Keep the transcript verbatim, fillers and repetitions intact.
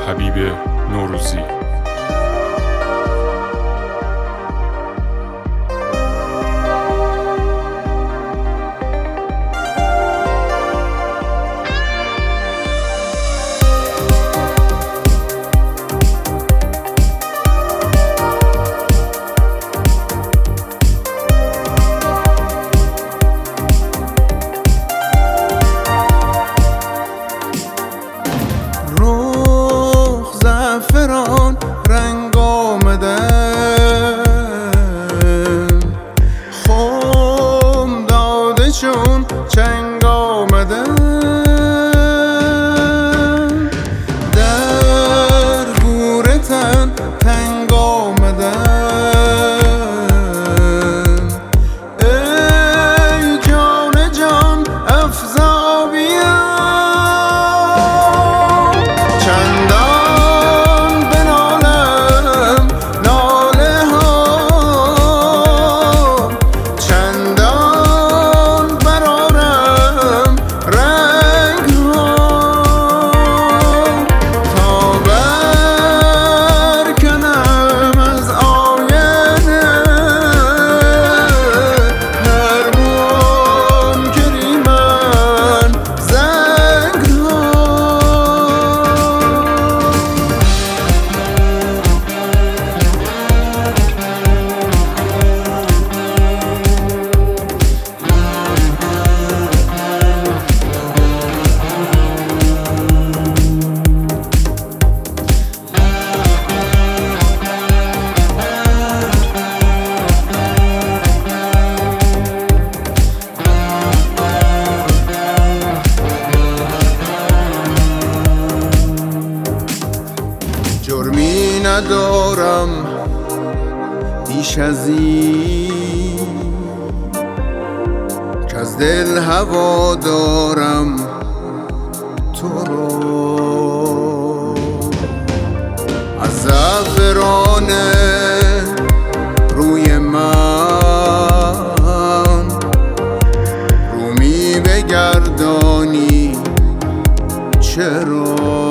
حبیب نوروزی. زعفران رنگ آمده، خم داده چون چنگ آمده، در گور تن تنگ آمده، ای جان جان افزا بیا چندان جرمی ندارم بیش از این که از دل هوا دارم تو رو، از زعفران روی من رو می بگردانی چرا؟